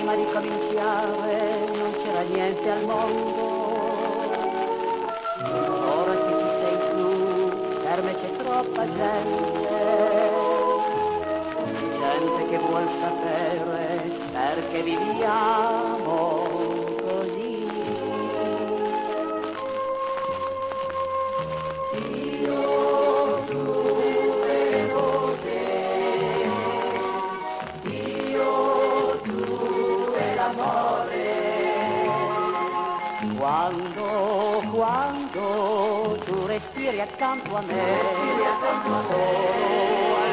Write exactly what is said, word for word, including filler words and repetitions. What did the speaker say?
prima di cominciare non c'era niente al mondo. Ora che ci sei tu, per me c'è troppa gente, gente che vuol sapere perché viviamo così. Io, tu e te, io, tu e l'amore. Quando, quando tu respiri accanto a me, solo